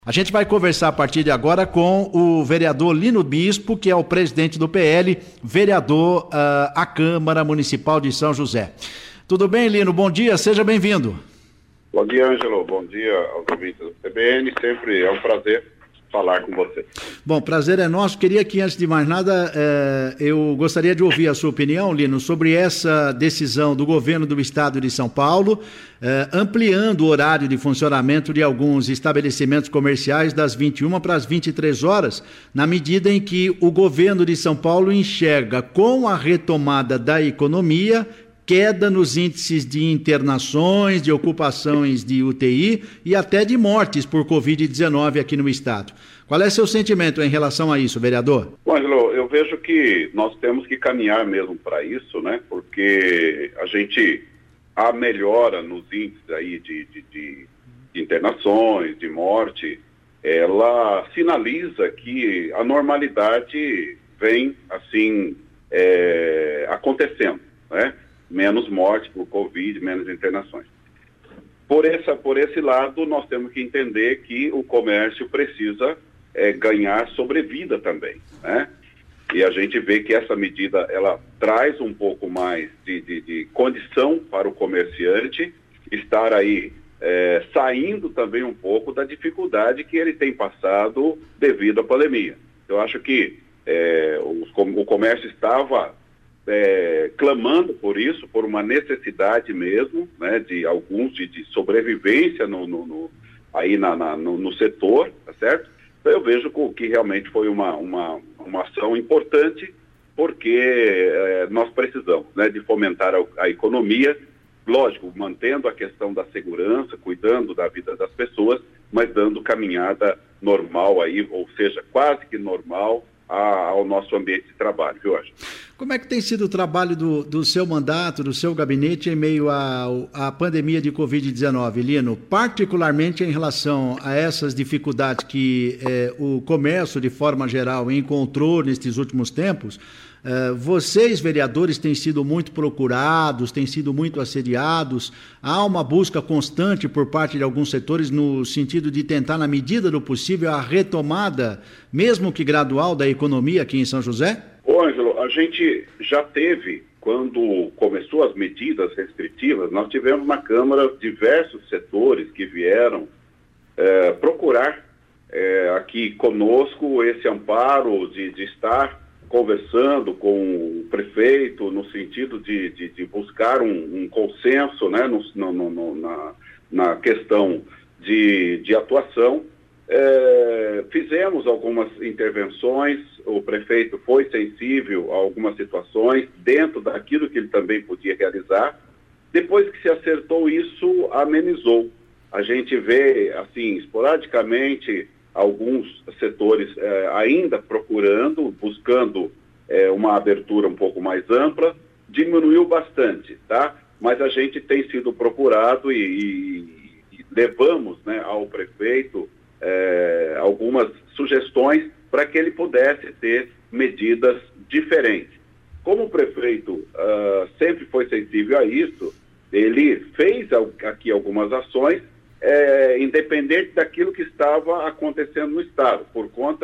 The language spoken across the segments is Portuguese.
A gente vai conversar a partir de agora com o vereador Lino Bispo, que é o presidente do PL, vereador à Câmara Municipal de São José. Tudo bem, Lino? Bom dia, seja bem-vindo. Bom dia, Ângelo. Bom dia aos ouvintes do CBN. Sempre é um prazer falar com você. Bom, prazer é nosso. Queria que, antes de mais nada, eu gostaria de ouvir a sua opinião, Lino, sobre essa decisão do governo do estado de São Paulo, ampliando o horário de funcionamento de alguns estabelecimentos comerciais das 21 para as 23 horas, na medida em que o governo de São Paulo enxerga, com a retomada da economia, queda nos índices de internações, de ocupações de UTI e até de mortes por Covid-19 aqui no estado. Qual é seu sentimento em relação a isso, vereador? Bom, Angelo, eu vejo que nós temos que caminhar mesmo para isso, né? Porque a melhora nos índices aí de internações, de morte, ela sinaliza que a normalidade vem, assim, acontecendo, né? Menos morte por Covid, menos internações. Por esse lado, nós temos que entender que o comércio precisa ganhar sobrevida também, né? E a gente vê que essa medida, ela traz um pouco mais de condição para o comerciante estar aí saindo também um pouco da dificuldade que ele tem passado devido à pandemia. Eu acho que o comércio estava clamando por isso, por uma necessidade mesmo, né, de alguns de sobrevivência no setor, tá certo? Então eu vejo que realmente foi uma ação importante, porque nós precisamos, né, de fomentar a economia, lógico, mantendo a questão da segurança, cuidando da vida das pessoas, mas dando caminhada normal aí, ou seja, quase que normal ao nosso ambiente de trabalho, viu, Ângelo? Como é que tem sido o trabalho do seu mandato, do seu gabinete em meio à pandemia de Covid-19, Lino? Particularmente em relação a essas dificuldades que o comércio, de forma geral, encontrou nestes últimos tempos, vocês, vereadores, têm sido muito procurados, têm sido muito assediados, há uma busca constante por parte de alguns setores no sentido de tentar, na medida do possível, a retomada, mesmo que gradual, da economia aqui em São José? Ô, Ângelo, a gente já teve, quando começou as medidas restritivas, nós tivemos na Câmara diversos setores que vieram procurar aqui conosco esse amparo de estar conversando com o prefeito no sentido de buscar um consenso, né, na questão de atuação. Fizemos algumas intervenções, o prefeito foi sensível a algumas situações, dentro daquilo que ele também podia realizar. Depois que se acertou isso, amenizou. A gente vê, assim, esporadicamente, alguns setores ainda procurando, buscando uma abertura um pouco mais ampla, diminuiu bastante, tá? Mas a gente tem sido procurado e levamos, né, ao prefeito algumas sugestões para que ele pudesse ter medidas diferentes. Como o prefeito sempre foi sensível a isso, ele fez aqui algumas ações, independente daquilo que estava acontecendo no estado, por conta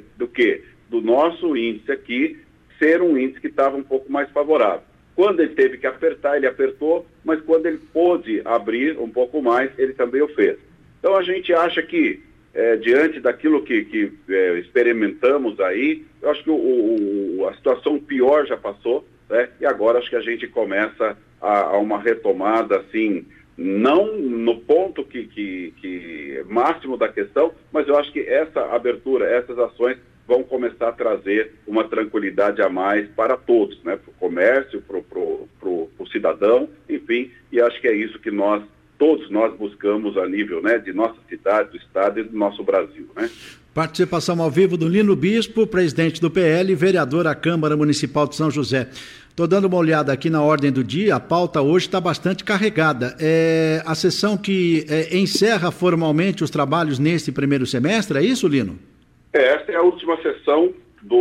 do nosso índice aqui ser um índice que estava um pouco mais favorável. Quando ele teve que apertar, ele apertou, mas quando ele pôde abrir um pouco mais, ele também o fez. Então a gente acha que, diante daquilo que experimentamos aí, eu acho que a situação pior já passou, né? E agora acho que a gente começa a uma retomada, assim, não no ponto que máximo da questão, mas eu acho que essa abertura, essas ações vão começar a trazer uma tranquilidade a mais para todos, né? Para o comércio, para o cidadão, enfim, e acho que é isso que todos nós buscamos a nível, né, de nossa cidade, do estado e do nosso Brasil, né? Participação ao vivo do Lino Bispo, presidente do PL, vereador à Câmara Municipal de São José. Estou dando uma olhada aqui na ordem do dia, a pauta hoje está bastante carregada. A sessão que encerra formalmente os trabalhos neste primeiro semestre, é isso, Lino? Essa é a última sessão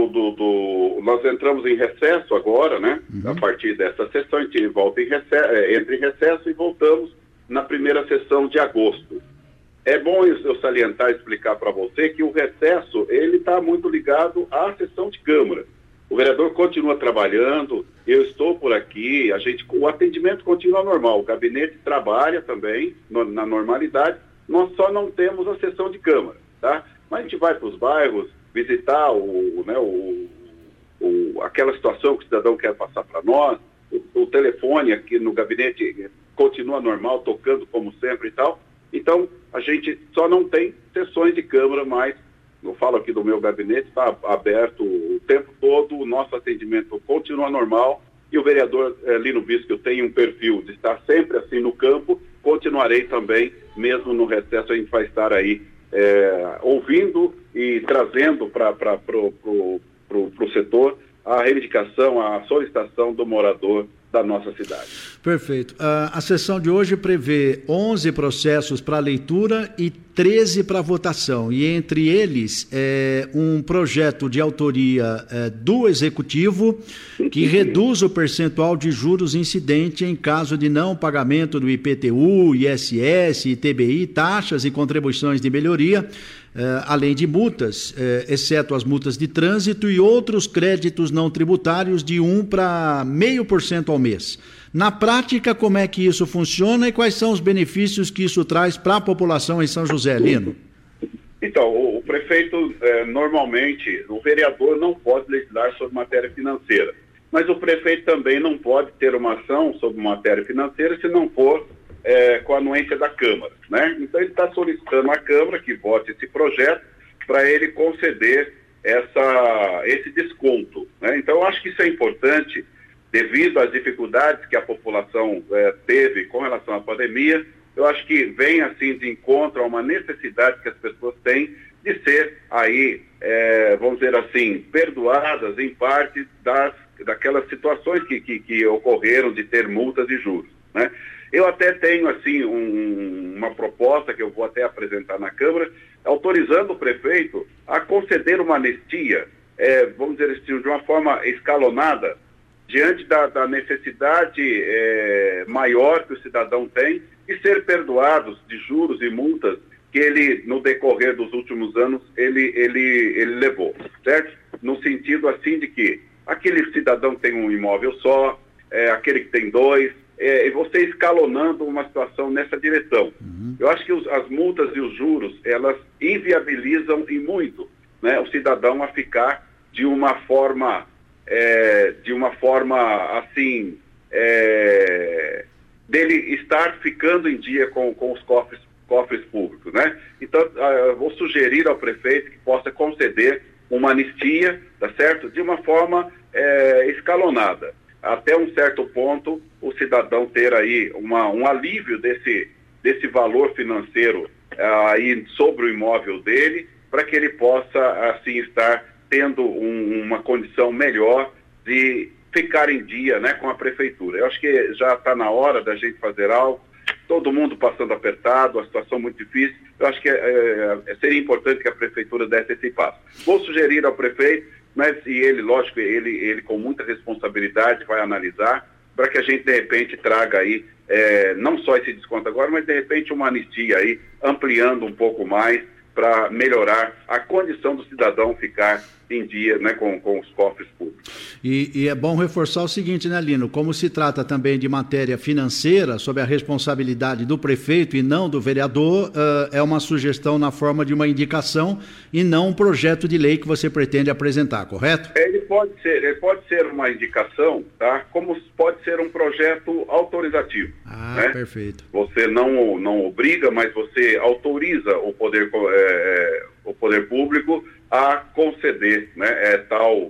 nós entramos em recesso agora, né? Uhum. A partir dessa sessão, a gente volta entra em recesso e voltamos na primeira sessão de agosto. é bom eu salientar e explicar para você que o recesso, ele está muito ligado à sessão de Câmara. O vereador continua trabalhando, eu estou por aqui, o atendimento continua normal, o gabinete trabalha também na normalidade, nós só não temos a sessão de Câmara, tá? Mas a gente vai para os bairros visitar aquela situação que o cidadão quer passar para nós, o telefone aqui no gabinete continua normal, tocando como sempre e tal. Então, a gente só não tem sessões de Câmara, mas eu falo aqui do meu gabinete, está aberto o tempo todo, o nosso atendimento continua normal e o vereador Lino Bispo, eu tenho um perfil de estar sempre assim no campo, continuarei também, mesmo no recesso, a gente vai estar aí ouvindo e trazendo para o setor a reivindicação, a solicitação do morador da nossa cidade. Perfeito. A sessão de hoje prevê 11 processos para leitura e 13 para votação, e entre eles um projeto de autoria do Executivo que reduz o percentual de juros incidente em caso de não pagamento do IPTU, ISS, ITBI, taxas e contribuições de melhoria, além de multas, exceto as multas de trânsito e outros créditos não tributários de 1 para 0,5% ao mês. Na prática, como é que isso funciona e quais são os benefícios que isso traz para a população em São José, Lino? Então, o prefeito, normalmente, o vereador não pode legislar sobre matéria financeira, mas o prefeito também não pode ter uma ação sobre matéria financeira se não for com a anuência da Câmara, né? Então ele está solicitando à Câmara que vote esse projeto para ele conceder esse desconto, né? Então eu acho que isso é importante devido às dificuldades que a população teve com relação à pandemia. Eu acho que vem assim de encontro a uma necessidade que as pessoas têm de ser aí, vamos dizer assim, perdoadas em parte daquelas situações que ocorreram de ter multas e juros, né? Eu até tenho, assim, uma proposta que eu vou até apresentar na Câmara, autorizando o prefeito a conceder uma anistia, vamos dizer assim, de uma forma escalonada, diante da necessidade maior que o cidadão tem de ser perdoados de juros e multas que ele, no decorrer dos últimos anos, ele levou, certo? No sentido, assim, de que aquele cidadão tem um imóvel só, aquele que tem dois, e você escalonando uma situação nessa direção. Eu acho que as multas e os juros, elas inviabilizam e muito, né, o cidadão a ficar de uma forma assim, dele estar ficando em dia com os cofres públicos, né? Então, eu vou sugerir ao prefeito que possa conceder uma anistia, tá certo? De uma forma escalonada. Até um certo ponto, o cidadão ter aí um alívio desse valor financeiro aí sobre o imóvel dele, para que ele possa, assim, estar tendo uma condição melhor de ficar em dia, né, com a prefeitura. Eu acho que já está na hora da gente fazer algo, todo mundo passando apertado, a situação muito difícil. Eu acho que seria importante que a prefeitura desse esse passo. Vou sugerir ao prefeito, mas ele, lógico, ele com muita responsabilidade vai analisar para que a gente, de repente, traga aí, não só esse desconto agora, mas, de repente, uma anistia aí, ampliando um pouco mais para melhorar a condição do cidadão ficar em dia, né, com os cofres públicos. E é bom reforçar o seguinte, né, Lino? Como se trata também de matéria financeira, sob a responsabilidade do prefeito e não do vereador, é uma sugestão na forma de uma indicação e não um projeto de lei que você pretende apresentar, correto? Ele pode ser uma indicação, tá? Como pode ser um projeto autorizativo. Né? Perfeito. Você não obriga, mas você autoriza o poder público a conceder, né, tal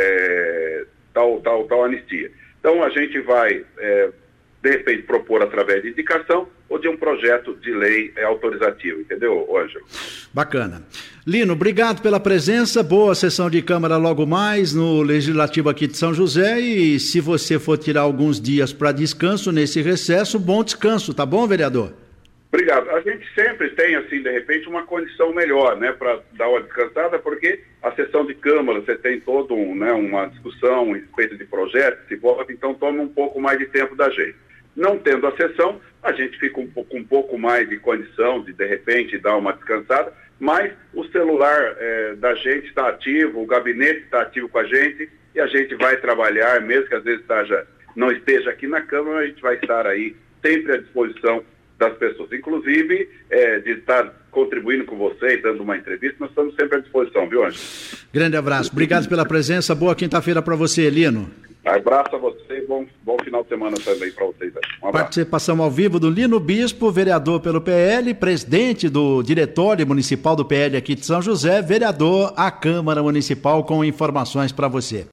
anistia. Então a gente vai, de repente, propor através de indicação ou de um projeto de lei autorizativo, entendeu, Ângelo? Bacana. Lino, obrigado pela presença, boa sessão de Câmara logo mais no Legislativo aqui de São José, e se você for tirar alguns dias para descanso nesse recesso, bom descanso, tá bom, vereador? Obrigado. A gente sempre tem, assim, de repente, uma condição melhor, né, para dar uma descansada, porque a sessão de Câmara, você tem todo uma discussão a respeito de projetos, se vota, então toma um pouco mais de tempo da gente. Não tendo a sessão, a gente fica com um pouco mais de condição de repente, dar uma descansada, mas o celular da gente está ativo, o gabinete está ativo com a gente, e a gente vai trabalhar, mesmo que às vezes não esteja aqui na Câmara, a gente vai estar aí sempre à disposição das pessoas. Inclusive, de estar contribuindo com você e dando uma entrevista, nós estamos sempre à disposição, viu, Ângelo? Grande abraço. Obrigado pela presença. Boa quinta-feira para você, Lino. Abraço a você e bom final de semana também para vocês. Um abraço. Participação ao vivo do Lino Bispo, vereador pelo PL, presidente do Diretório Municipal do PL aqui de São José, vereador à Câmara Municipal, com informações para você.